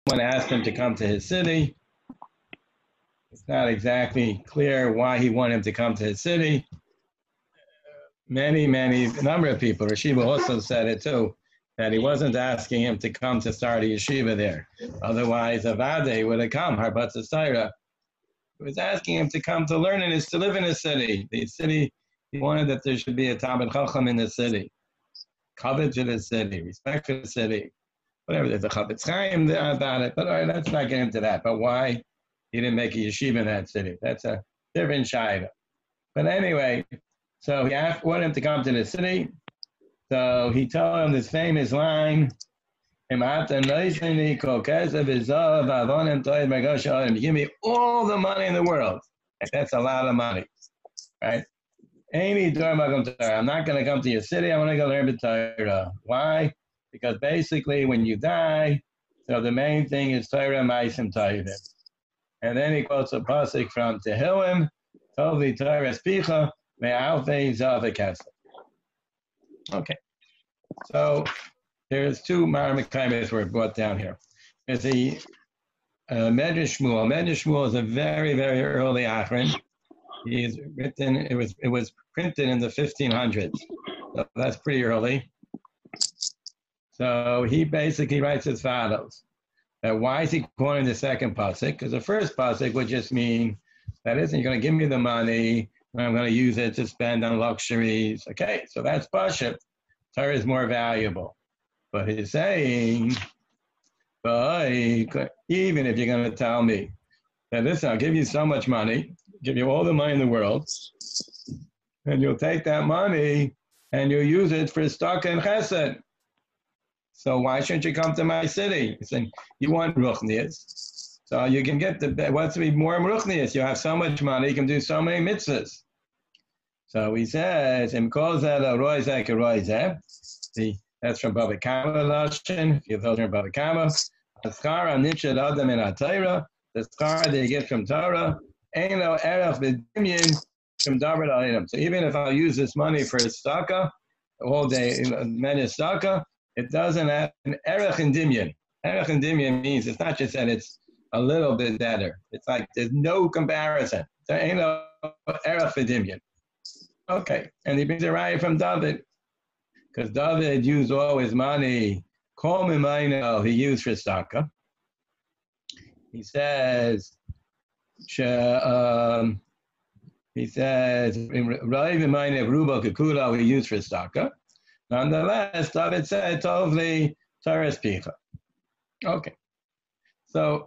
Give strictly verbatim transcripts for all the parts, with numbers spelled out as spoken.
someone asked him to come to his city. It's not exactly clear why he wanted him to come to his city. Many, many, a number of people, Rashiva also said it too, that he wasn't asking him to come to start a yeshiva there. Otherwise, Avade would have come, Harbatz Torah. He was asking him to come to learn in his, to live in his city. The city, he wanted that there should be a Talmid Chacham in the city. Coverage of the city, respect for the city. Whatever, there's a Chavetz Chaim about it, but all right, let's not get into that. But why he didn't make a yeshiva in that city? That's a different shayla. But anyway, so he asked, wanted him to come to the city. So he told him this famous line, give me all the money in the world. That's a lot of money, right? I'm not going to come to your city. I want to go learn the Torah. Why? Because basically when you die, so the main thing is Torah Ma'asim Tovim. And then he quotes a pasuk from Tehillim, Tovli Torah Spicha, Me'alfei Zavekasa. Okay. So there's two Maramikaimis were brought down here. There's the uh, Medrash Shmuel. Medrash Shmuel is a very, very early Achron. He's written, it was it was printed in the fifteen hundreds. So that's pretty early. So he basically writes as follows. That why is he quoting the second pasuk? Because the first pasuk would just mean that isn't you're going to give me the money and I'm going to use it to spend on luxuries. Okay, so that's pasuk. Torah is more valuable. But he's saying, but even if you're going to tell me that listen, I'll give you so much money, give you all the money in the world, and you'll take that money and you'll use it for stock and chesed. So why shouldn't you come to my city? He's saying, you want ruchnias, so you can get the, what's to be more ruchnias? You have so much money, you can do so many mitzvahs. So he says, that's from Baba Kama Lashon, you've heard from Baba Kama. The schar that you get from Torah, ain't no erech b'dimyin from davar l'ayim. So even if I use this money for a staka, all day, many staka, it doesn't have an erech in dimyon. Erech in dimyon means it's not just that it's a little bit better. It's like there's no comparison. There ain't no erech b'dimyon. Okay, and he brings it right from David, because David used all his money. Kol mimayno he used for staka. He says, um, he says, Rav mimayno ruba kekula he used for staka. Nonetheless, David said, Tovli Torah Spicha. Okay, so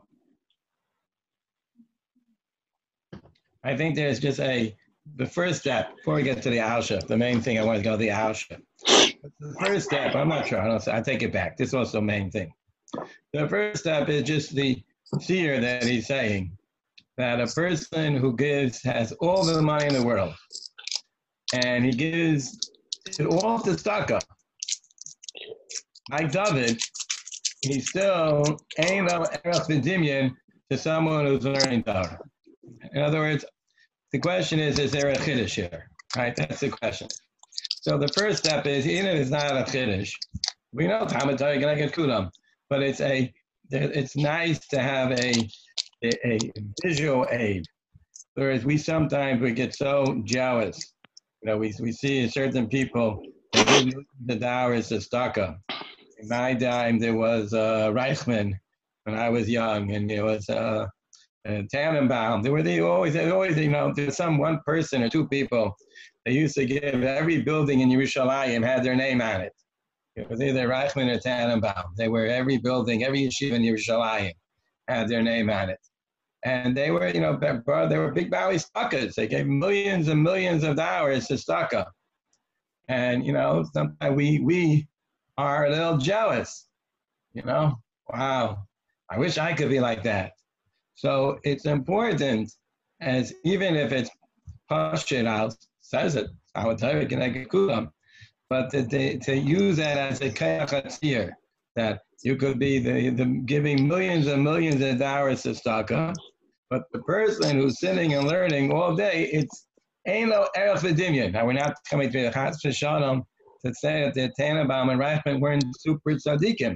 I think there's just a the first step, before we get to the Alsha, the main thing I want to go to the Alsha. The first step, I'm not sure, I don't I take it back. This is also the main thing. The first step is just the fear that he's saying, that a person who gives, has all the money in the world, and he gives it all to tzedakah. Like David, he still ain't no erech v'dimyon to someone who's learning Torah. In other words, the question is, is there a chiddush here? Right, that's the question. So the first step is, even if it's not a chiddush, we know Talmud Torah can get kulam, but it's a, it's nice to have a, a, a visual aid. Whereas we sometimes we get so jealous. You know, we we see certain people the dowers of staka. In my time, there was uh, Reichman when I was young, and there was uh, uh, Tannenbaum. There were they always, they always, you know, there's some one person or two people. They used to give every building in Yerushalayim had their name on it. It was either Reichman or Tannenbaum. They were every building, every yeshiva in Yerushalayim had their name on it. And they were, you know, they were big Bowie stakas. They gave millions and millions of dollars to staka. And, you know, sometimes we, we are a little jealous, you know. Wow, I wish I could be like that. So it's important, as even if it's Pashut out, says it, I would tell you, can I get kulam, but to, to, to use that as a kayachatzir, that you could be the, the giving millions and millions of dollars to staka, but the person who's sitting and learning all day, it's ain't no erech v'dimyon. Now we're not coming to the Chas v'Shalom to say that the Tannenbaum and Reichman weren't super tzaddikim.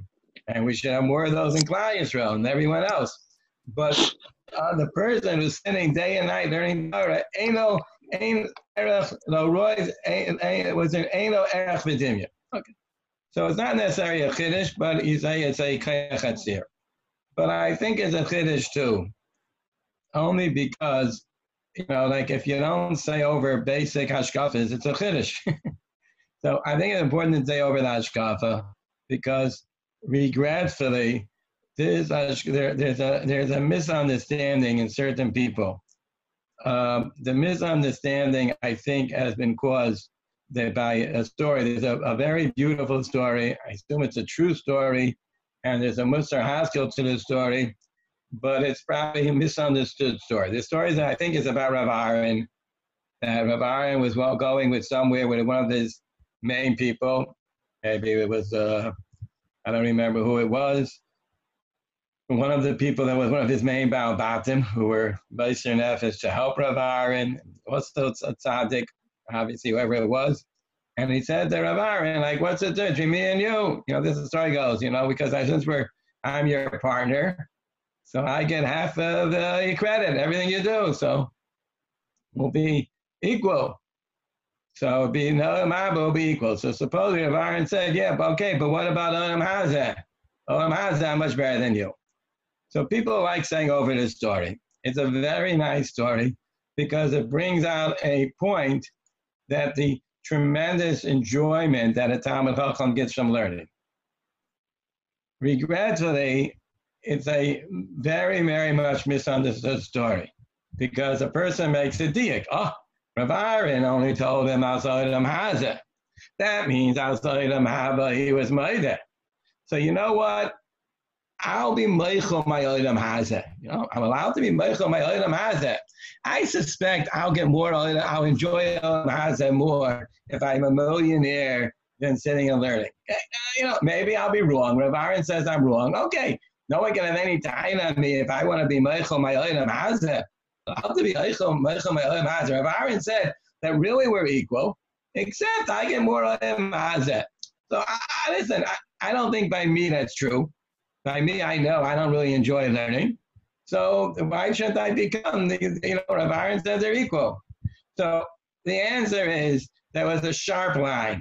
And we should have more of those in Klal Yisrael and everyone else. But uh, the person who's sitting day and night learning Torah, Eino, Ein Erech, no, Roy's, it was an Eino Erech V'dimya. Okay. So it's not necessarily a Chiddush, but you say it's a Kayach Hatzir. But I think it's a Chiddush too. Only because, you know, like if you don't say over basic Hashkafas, it's a Chiddush. So I think it's important to say over the Hashkafa because regretfully, there's a, there, there's, a, there's a misunderstanding in certain people. Um, the misunderstanding, I think, has been caused by a story. There's a, a very beautiful story. I assume it's a true story, and there's a Musar Haskell to the story, but it's probably a misunderstood story. The story that I think is about Rav Aaron, that Rav Aaron was well going with somewhere with one of his main people. Maybe it was, uh, I don't remember who it was. One of the people that was one of his main Baal Batim, who were Beiser Nefesh to help Rav Aaron, also a tzaddik, obviously whoever it was. And he said to Rav Aaron, like, what's the difference between me and you? You know, this is the story goes, you know, because I, since we're, I'm your partner, so I get half of uh, your credit, everything you do. So we'll be equal. So it'll be, no, Mabba will be equal. So supposedly Rav Aaron said, yeah, but okay, but what about Olam Hazeh? Olam Hazeh, I'm much better than you. So people like saying over this story. It's a very nice story because it brings out a point that the tremendous enjoyment that a Talmid Chacham gets from learning. Regretfully, it's a very, very much misunderstood story because a person makes a diak. Oh, Rav Aaron only told him outside Olam Hazeh. That means outside Olam Haba he was Maida. So you know what? I'll be Meichel my Olam Hazeh. You know, I'm allowed to be Meichel my Olam Hazeh. I suspect I'll get more, I'll enjoy Olam Hazeh more if I'm a millionaire than sitting and learning. You know, maybe I'll be wrong. Rav Aaron says I'm wrong. Okay, no one can have any time on me if I want to be Meichel my Olam Hazeh. I'll have to be Meichel my Olam Hazeh. Rav Aaron said that really we're equal, except I get more Olam Hazeh. So I, I, listen, I, I don't think by me that's true. By me, I know I don't really enjoy learning. So why shouldn't I become the, you know, Rav Aaron said they're equal. So the answer is there was a sharp line.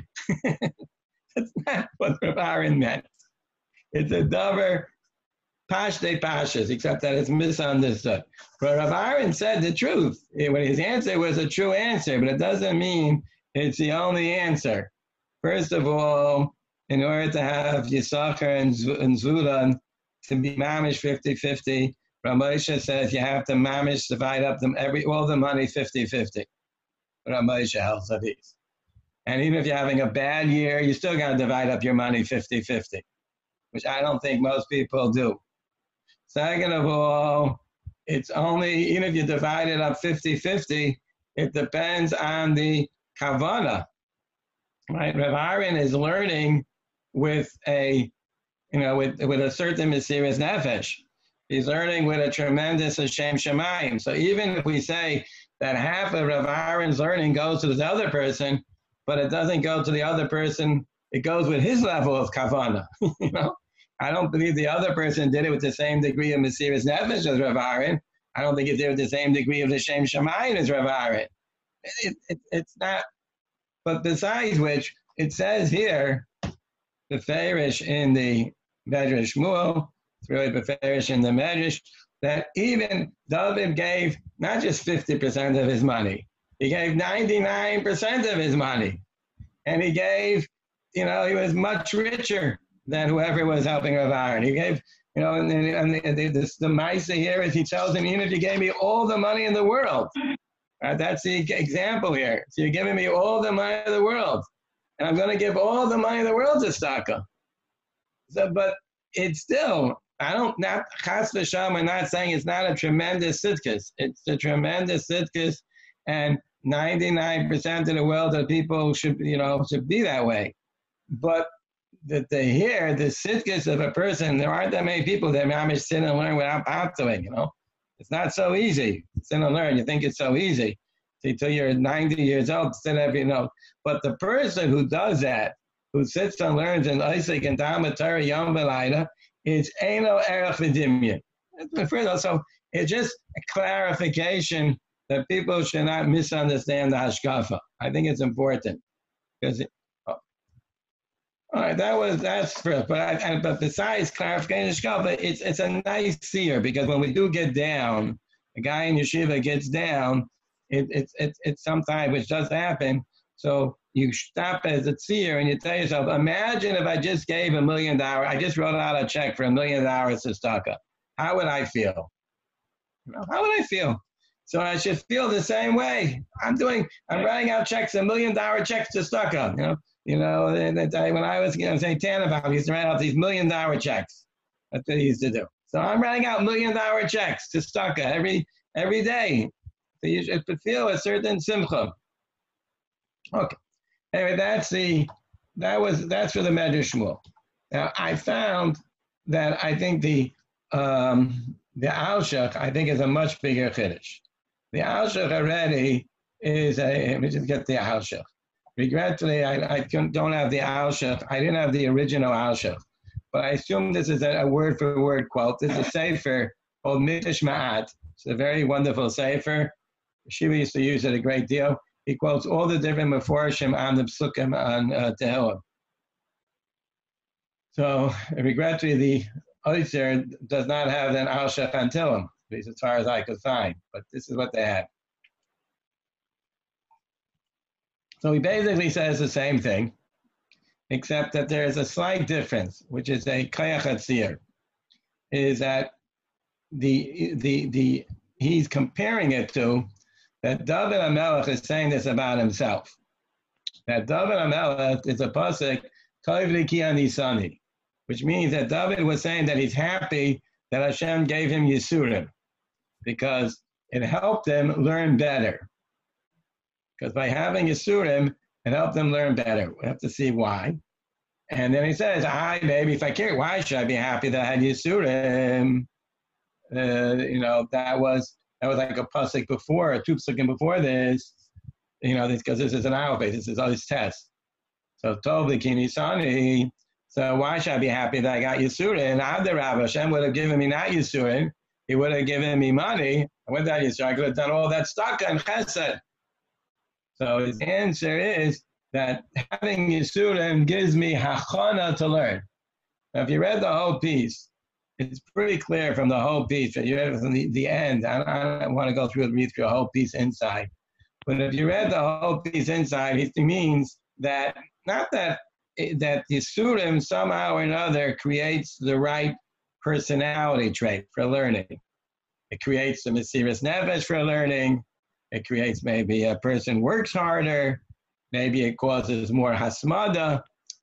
That's not what Rav Aaron meant. It's a dover pashte pashas, except that it's misunderstood. But Rav Aaron said the truth. When his answer was a true answer, but it doesn't mean it's the only answer. First of all, in order to have Yisachar and, and Zulan to be mamish fifty-fifty, Rav Moshe says you have to mamish, divide up them every all the money fifty-fifty. Rav Moshe held these. And even if you're having a bad year, you still got to divide up your money fifty-fifty, which I don't think most people do. Second of all, it's only, even if you divide it up fifty-fifty, it depends on the kavanah. Right? Rav Aaron is learning with a, you know, with, with a certain Mesiras Nefesh. He's learning with a tremendous Hashem Shemayim. So even if we say that half of Rav Aaron's learning goes to the other person, but it doesn't go to the other person, it goes with his level of kavanah. You know, I don't believe the other person did it with the same degree of Mesiras Nefesh as Rav Aaron. I don't think he did it with the same degree of Hashem Shemayim as Rav Aaron. It, it, it's not. But besides which, it says here, the Farish in the Medrash Shmuel, it's really the Farish in the Medrash, that even David gave not just fifty percent of his money, he gave ninety-nine percent of his money. And he gave, you know, he was much richer than whoever was helping Rav Aaron. He gave, you know, and, and the, the, the, the Maisa here is he tells him, even if you gave me all the money in the world, right, that's the example here. So you're giving me all the money in the world. And I'm going to give all the money in the world to Staka. So, but it's still, I don't, not, Chas v'Shalom, I'm not saying it's not a tremendous sitkus. It's a tremendous sitkus, and ninety-nine percent of the world of people should, you know, should be that way. But the, the here, the sitkus of a person, there aren't that many people that mamish sit and learn without doing, you know. It's not so easy. Sit and learn. You think it's so easy. Until you're ninety years old, sit every, you know. But the person who does that, who sits and learns in Isaac and Talmud Torah Yom V'Layla, it's Eino Erech V'Dimyon. So it's just a clarification that people should not misunderstand the Hashkafa. I think it's important because. It, oh. All right, that was that's first. But I, but besides clarification, Hashkafa, it's it's a nice seer because when we do get down, a guy in yeshiva gets down. It, it, it, it's sometimes, which does happen, so you stop as a seer and you tell yourself, imagine if I just gave a million dollars, I just wrote out a check for a million dollars to Stucca. How would I feel? You know, how would I feel? So I should feel the same way. I'm doing, I'm writing out checks, a million dollar checks to Stucca. You know, you know, and, and when I was, you know, saying Tannenbaum, I used to write out these million dollar checks. That's what he used to do. So I'm writing out million dollar checks to Stucca every every day. So you should feel a certain simcha. Okay. Anyway, that's the that was that's for the Medrash Shmuel. Now I found that I think the um, the Alshach I think is a much bigger chiddush. The Alshach already is a. Let me just get the Alshach. Regretfully, I, I don't have the Alshach. I didn't have the original Alshach, but I assume this is a, a word for word quote. This is a sefer called Mitish Ma'at. It's a very wonderful sefer. Shiva used to use it a great deal. He quotes all the different Meforshim on the Psukim on uh, Tehillim. So, regretfully, the Oitzer does not have an Alshach on Tehillim, at least as far as I could find. But this is what they had. So he basically says the same thing, except that there is a slight difference, which is a Kayach Hatzir, is that the the the he's comparing it to that David HaMelech is saying this about himself. That David HaMelech is a pasuk, Tovli ki ani sani, which means that David was saying that he's happy that Hashem gave him Yisurim, because it helped him learn better. Because by having Yisurim, it helped them learn better. We have to see why. And then he says, I, maybe if I care, why should I be happy that I had Yisurim? Uh, you know, that was that was like a pasuk before, a two pasukim before this, you know, because this, this is an hour base, this is all this test. So Tovli Kini Sani, so why should I be happy that I got Yisurin? And Adarab, Hashem would have given me not Yisurin, he would have given me money. And with that Yisurin, I could have done all that stock and chesed. So his answer is that having Yisurin gives me hachana to learn. Now, if you read the whole piece, it's pretty clear from the whole piece that you read from the, the end. I, I don't want to go through and read through the whole piece inside. But if you read the whole piece inside, it means that, not that that Yisurim somehow or another creates the right personality trait for learning. It creates the Mesiras Nefesh for learning. It creates maybe a person works harder. Maybe it causes more hasmada.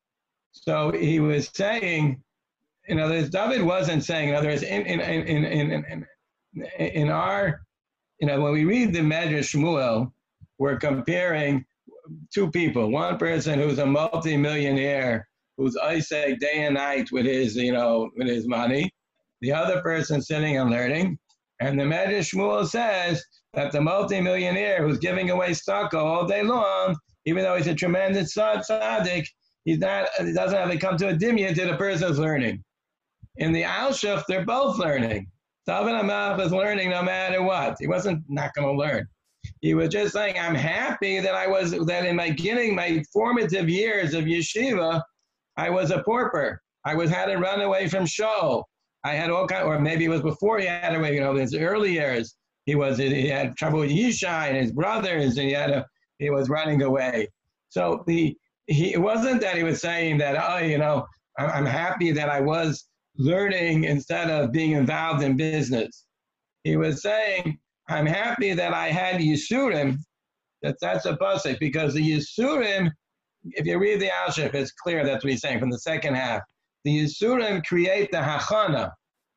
So he was saying, in other words, David wasn't saying, in other words, in, in, in, in, in, in, in our, you know, when we read the Medrash Shmuel, we're comparing two people. One person who's a multi-millionaire, who's Isaac day and night with his, you know, with his money. The other person sitting and learning. And the Medrash Shmuel says that the multi-millionaire who's giving away stucco all day long, even though he's a tremendous tzaddik, he's not, he doesn't have to come to a dimya to the person who's learning. In the Alshach, they're both learning. David HaMelech is learning no matter what. He wasn't not going to learn. He was just saying, I'm happy that I was, that in my beginning, my formative years of yeshiva, I was a pauper. I was had to run away from shul. I had all kind, or maybe it was before he had to, you know, in his early years, he was, he had trouble with Yishai and his brothers, and he had a, he was running away. So the, he, it wasn't that he was saying that, oh, you know, I'm happy that I was learning instead of being involved in business. He was saying, I'm happy that I had Yisurim, that that's a pasuk, because the Yisurim, if you read the Alshach, it's clear that's what he's saying from the second half. The Yisurim create the hachana,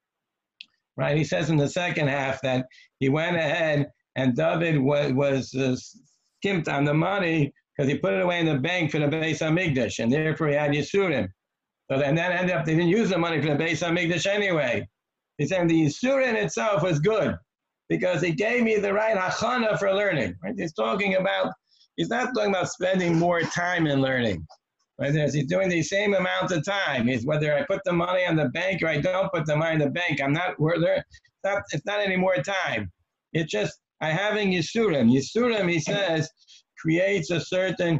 right? He says in the second half that he went ahead and David was, was uh, skimped on the money because he put it away in the bank for the Beis HaMikdash, and therefore he had Yisurim. So then that ended up, they didn't use the money for the Beis HaMikdash anyway. He's saying the Yisurim itself was good, because it gave me the right hachana for learning. Right? He's talking about, he's not talking about spending more time in learning. Whether he's doing the same amount of time, is whether I put the money on the bank or I don't put the money in the bank. I'm not. We're there. It's not, it's not any more time. It's just I having Yisurim. Yisurim, he says, creates a certain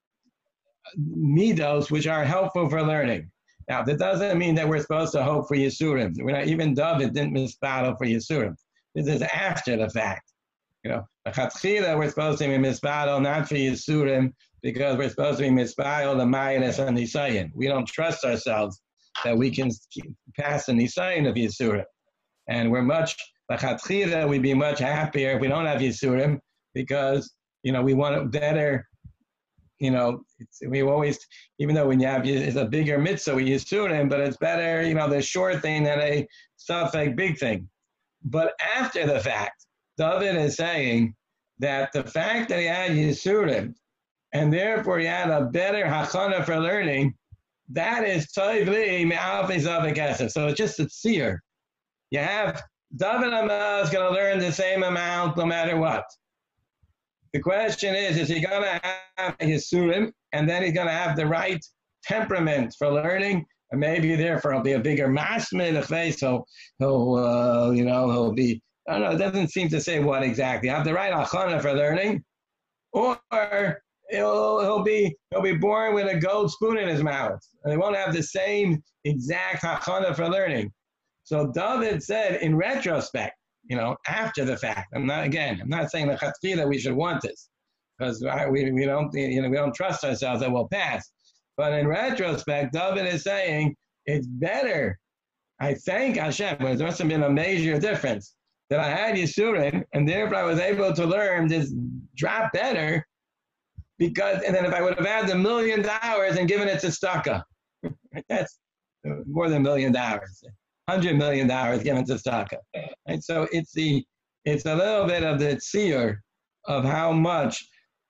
midos which are helpful for learning. Now, that doesn't mean that we're supposed to hope for Yisurim. We're not, even David didn't misbattle for Yisurim. This is after the fact. You know, we're supposed to be misbattle not for Yisurim, because we're supposed to be misbattle the Mayanis and Nisayan. We don't trust ourselves that we can pass the Nisayan of Yisurim. And we're much, we'd be much happier if we don't have Yisurim, because, you know, we want it better. You know, it's, we always, even though when you have, it's a bigger mitzvah, we Yisurim, but it's better, you know, the short thing than a stuff like big thing. But after the fact, David is saying that the fact that he had Yisurim, and therefore he had a better hachana for learning, that is toiv li me'alfei zav v'kesef. So it's just a seer. You have, David Amal is going to learn the same amount no matter what. The question is, is he going to have Yisurim, and then he's going to have the right temperament for learning, and maybe therefore he'll be a bigger masmid, so he'll, uh, you know, he'll be, I don't know, it doesn't seem to say what exactly. Have the right hachana for learning, or he'll, he'll be he'll be born with a gold spoon in his mouth, and he won't have the same exact hachana for learning. So David said, in retrospect, you know, after the fact, I'm not again, I'm not saying that we should want this, because we we don't you know we don't trust ourselves that we'll pass. But in retrospect, David is saying it's better. I thank Hashem, but there must have been a major difference that I had Yisurim, and therefore I was able to learn this drop better. Because, and then if I would have had the million dollars and given it to Staka, that's more than a million dollars, hundred million dollars given to Staka. And so it's the, it's a little bit of the seer of how much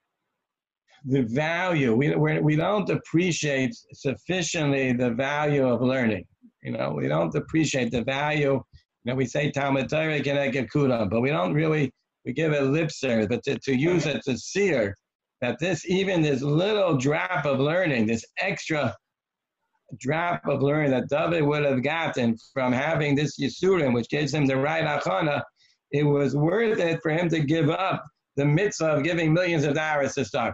the value, we we're, we don't appreciate sufficiently the value of learning. You know, we don't appreciate the value. You know, we say Talmud Torah can get kulam, but we don't really, we give it lip service, but to, to use it to seer, that this, even this little drop of learning, this extra drop of learning that David would have gotten from having this Yisurim, which gives him the right achana, it was worth it for him to give up the mitzvah of giving millions of dollars to Staka.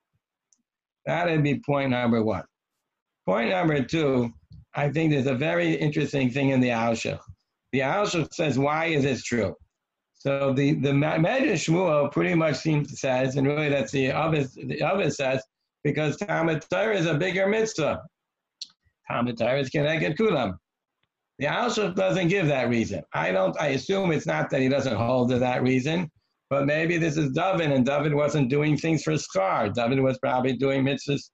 That would be point number one. Point number two, I think there's a very interesting thing in the Alshach. The Alshach says, why is this true? So the, the Medrash Shmuel pretty much seems says, and really that's the Avis, the Avis says, because Talmud Torah is a bigger mitzvah. Talmud Torah is Keneged Kulam. The Alshach doesn't give that reason. I don't, I assume it's not that he doesn't hold to that reason, but maybe this is David, and David wasn't doing things for schar. David was probably doing mitzvahs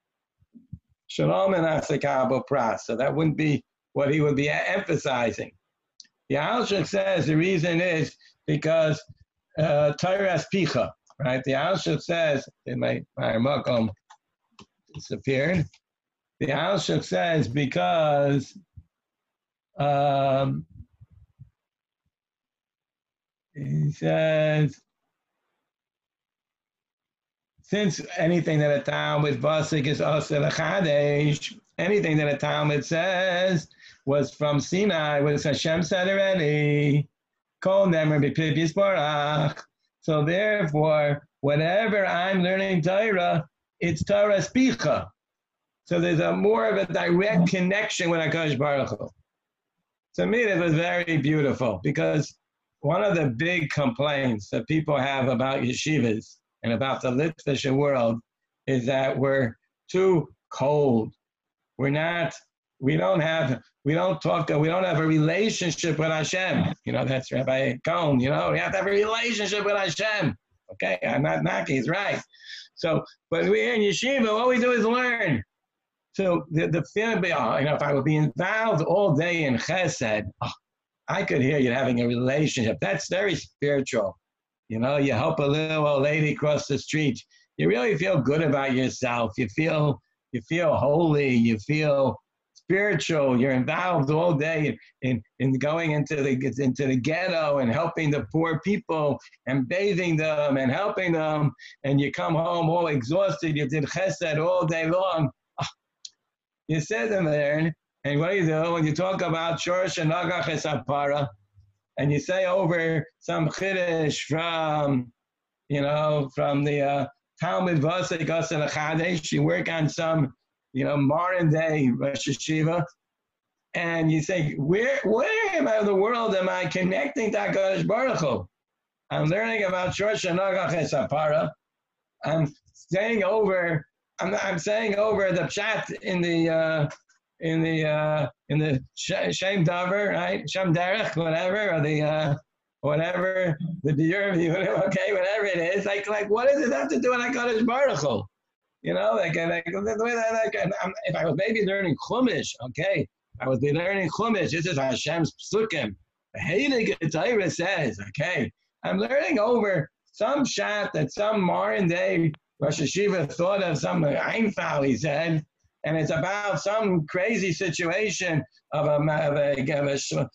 shalom and asakah pras. So that wouldn't be what he would be emphasizing. The Alshach says the reason is because uh, Torah picha, right? The Alshach says, in my my makom disappeared. The Alshach says because um, he says since anything that a Talmud vasik is also a chadesh, anything that a Talmud says was from Sinai, was Hashem said already. Kol nemer b'pipis barach. So therefore, whatever I'm learning Torah, it's Torah spicha. So there's a more of a direct connection with HaKadosh Baruch Hu. To me, that was very beautiful, because one of the big complaints that people have about yeshivas and about the Litvish world is that we're too cold. We're not, we don't have, we don't talk, we don't have a relationship with Hashem. You know, that's Rabbi Cohn, you know, we have to have a relationship with Hashem. Okay, I'm not knocking, he's right. So, but we're in yeshiva, all we do is learn. So the, the feeling, oh, you know, if I would be involved all day in chesed, oh, I could hear you having a relationship. That's very spiritual. You know, you help a little old lady cross the street. You really feel good about yourself. You feel, you feel holy. You feel spiritual. You're involved all day in, in going into the into the ghetto and helping the poor people and bathing them and helping them. And you come home all exhausted. You did chesed all day long. Oh, You sit in there, and what do you do when you talk about Shorsh and Nagach Esapara, and you say over some Chiddush from, you know, from the uh, Talmud Vasek Asen Chadesh, you work on some, you know, modern day Rosh Hashiva, and you say, where, where am I in the world am I connecting to HaKadosh Baruch Hu? I'm learning about Shorsh and Nagach Esapara. I'm saying over, I'm, I'm saying over the pshat in the, uh, in the, uh, in the Shem Davar, right? Shem Derech, whatever, or the, uh, whatever, the Diur, okay, whatever it is. Like, like, what does it have to do with HaKadosh Baruch Hu? You know, like, like, the way that, like, I'm, if I was maybe learning Chumash, okay, I would be learning Chumash. This is Hashem's Psukim. The Heilige Torah says, okay, I'm learning over some shot that some modern day Rosh Hashiva thought of, some Einfall, he said, and it's about some crazy situation of a, of a, of a,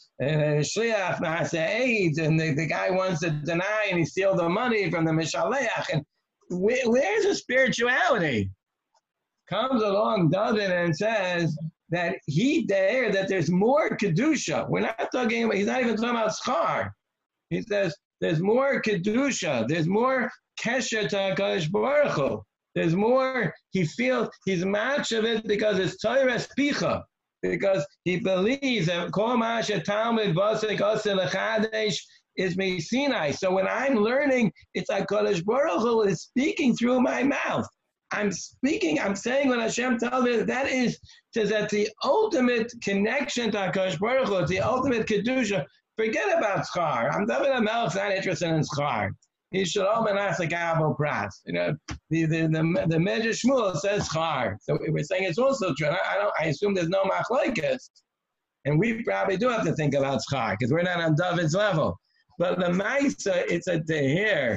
a shliach na'aseh, and the, the guy wants to deny and he steals the money from the Mishaleach. And where, where's the spirituality? Comes along David and says that he there, that there's more Kedusha. We're not talking about, he's not even talking about schar. He says, there's more Kedusha. There's more Kesher to HaKadosh Baruch Hu. There's more, he feels, he's much of it because it's Torah Spicha. Because he believes that Kol Masha Talmud Vasek Asen Lechadesh is me Sinai. So when I'm learning, it's HaKadosh Baruch Hu is speaking through my mouth. I'm speaking, I'm saying when Hashem tells me that is, says that the ultimate connection to HaKadosh Baruch Hu, the ultimate Kedusha. Forget about schar. I'm David HaMelech's not interested in schar. He should open us a gabel pras. You know, the the the, the Medrash Shmuel says schar. So we're saying it's also true. I, I don't. I assume there's no machlokes, and we probably do have to think about schar because we're not on David's level. But the Maisa, it's a tehir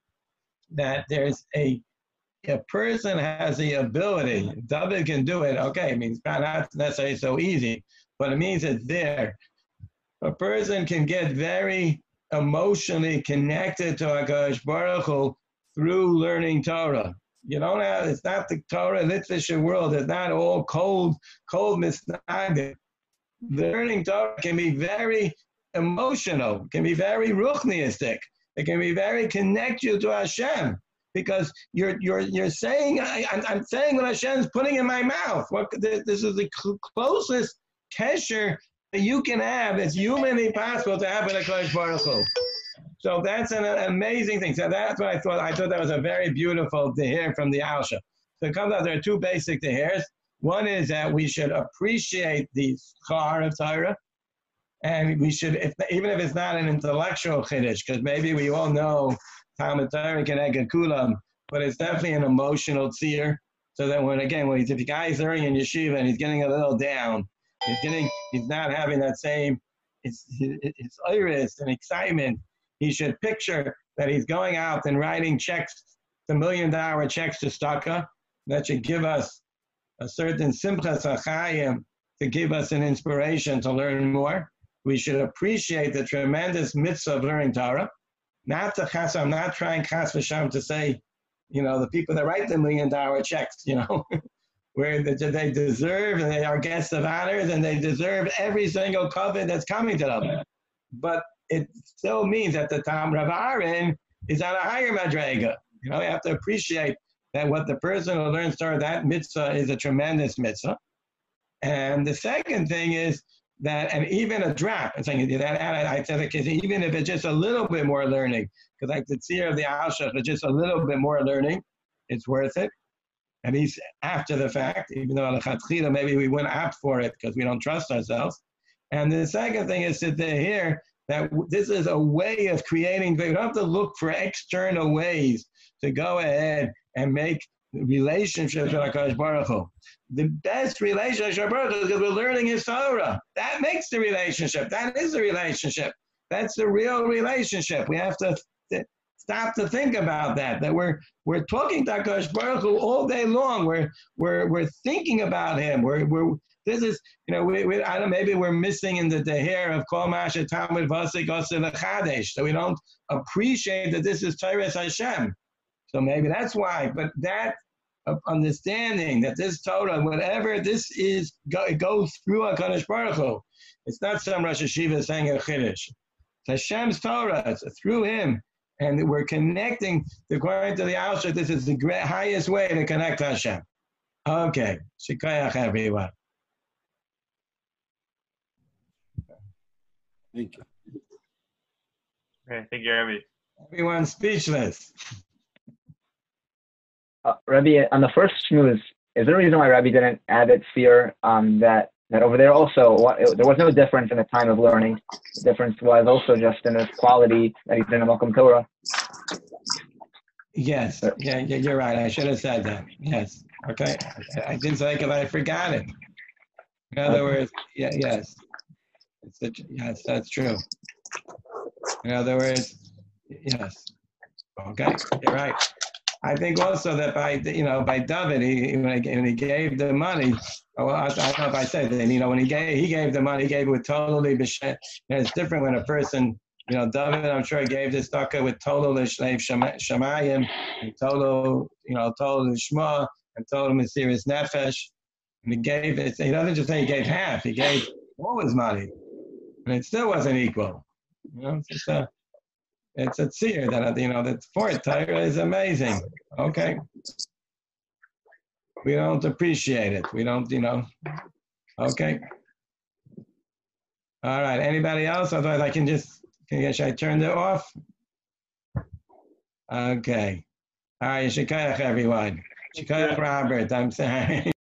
that there's a a person has the ability. David can do it. Okay, it means not necessarily so easy, but it means it's there. A person can get very emotionally connected to HaKadosh Baruch Hu through learning Torah. You don't have, it's not the Torah literature world, it's not all cold, cold misnagim. Learning Torah can be very emotional, can be very ruchniistic. It can be very connect you to Hashem because you're you're you're saying, I, I'm, I'm saying what Hashem's putting in my mouth. What, this is the cl- closest kesher that you can have, it's humanly possible to have with HaKadosh Baruch Hu. So that's an amazing thing. So that's what I thought. I thought that was a very beautiful tehir from the Alsha. So it comes out there are two basic tehirs. One is that we should appreciate the schar of Torah, and we should, if, even if it's not an intellectual chiddush, because maybe we all know Talmud Torah Keneged Kulam, but it's definitely an emotional tzir. So that when again, when he's, if the guy's learning in yeshiva and he's getting a little down, he's getting, he's not having that same, it's, it's iris and excitement. He should picture that he's going out and writing checks, the million dollar checks to Staka. That should give us a certain simchas achayim to give us an inspiration to learn more. We should appreciate the tremendous mitzvah of learning Torah. Not to chas, I'm not trying chas v'sham to say, you know, the people that write the million dollar checks, you know, where they deserve, and they are guests of honors, and they deserve every single covet that's coming to them. But it still means that the Tam Rav Aaron is on a higher madrega. You know, you have to appreciate that what the person who learns Torah, that mitzvah is a tremendous mitzvah. And the second thing is that, and even a drop, I'm saying that, I said, even if it's just a little bit more learning, because like the tzir of the Alshach is just a little bit more learning, it's worth it. At least after the fact, even though al-Chatchila, maybe we wouldn't opt for it because we don't trust ourselves. And the second thing is to hear that this is a way of creating, we don't have to look for external ways to go ahead and make relationships with HaKadosh Baruch Hu. The best relationship with Baruch Hu is because we're learning His Torah. That makes the relationship. That is the relationship. That's the real relationship. We have to th- stop to think about that, that we're we're talking to HaKadosh Baruch Hu all day long. We're we're we're thinking about Him. We're we're this is, you know, we, we I don't maybe we're missing in the deher of Kol Masha Talmud Vasek Asen Lechadesh, so we don't appreciate that this is Torah Hashem. So maybe that's why. But that of understanding that this Torah, whatever this is, go, it goes through HaKadosh Baruch Hu. It's not some Rosh Hashiva saying a Chiddush. It's Hashem's Torah. It's through Him. And we're connecting, according to the Alshach, this is the great, highest way to connect to Hashem. Okay. Shikayach, everyone. Thank you. Okay, thank you, Rabbi. Everyone's speechless. Uh, Rabbi, on the first shmooze, is there a reason why Rabbi didn't add it here? Um, that that over there also, what, it, there was no difference in the time of learning. The difference was also just in the quality that he's in the Malkum Torah. Yes, yeah, yeah, you're right. I should have said that. Yes, okay. I, I didn't say it because I forgot it. In other words, yeah, yes, it's a, yes, that's true. In other words, yes. Okay, you're right. I think also that by, you know, by David, he, when, he, when he gave the money, well, I, I don't know if I said that, you know, when he gave, he gave the money, he gave it with totally, it's different when a person, you know, David, I'm sure he gave this tzedakah with total L'Shleiv Shamayim, and total, you know, total Shema, and total Mesiris Nefesh, and he gave it, he doesn't just say he gave half, he gave all his money, and it still wasn't equal, you know, it's just a, it's a tzir that, you know, that fourth Torah is amazing. Okay. We don't appreciate it. We don't, you know. Okay. All right. Anybody else? Otherwise, I can just, can I, should I turn it off? Okay. All right. Shikayach, everyone. Shikayach, Robert. I'm sorry.